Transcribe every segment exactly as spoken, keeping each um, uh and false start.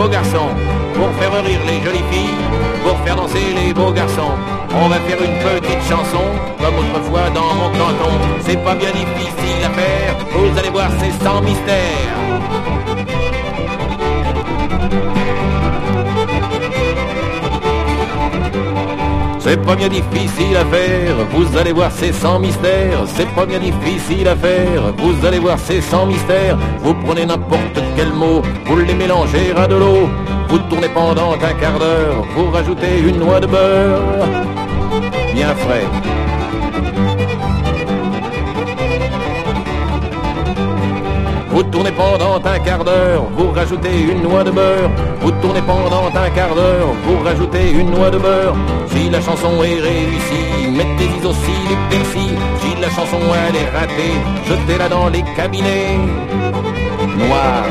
beaux garçons, pour faire rire les jolies filles, pour faire danser les beaux garçons. On va faire une petite chanson, comme autrefois dans mon canton. C'est pas bien difficile à faire, vous allez voir c'est sans mystère. C'est pas bien difficile à faire, vous allez voir c'est sans mystère. C'est pas bien difficile à faire, vous allez voir c'est sans mystère. Vous prenez n'importe quel mot, vous les mélangez à de l'eau. Vous tournez pendant un quart d'heure, vous rajoutez une noix de beurre bien frais. Vous tournez pendant un quart d'heure, vous rajoutez une noix de beurre. Vous tournez pendant un quart d'heure, vous rajoutez une noix de beurre. Si la chanson est réussie, mettez-y aussi du persil. Si la chanson elle est ratée, jetez-la dans les cabinets noirs.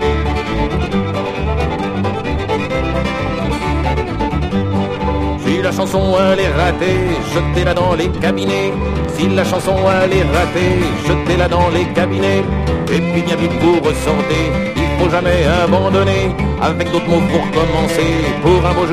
Si la chanson elle est ratée, jetez-la dans les cabinets. Si la chanson elle est ratée, jetez-la dans les cabinets. Et puis bien vite vous ressortez, il faut jamais abandonner. Avec d'autres mots pour commencer, pour un beau jeu.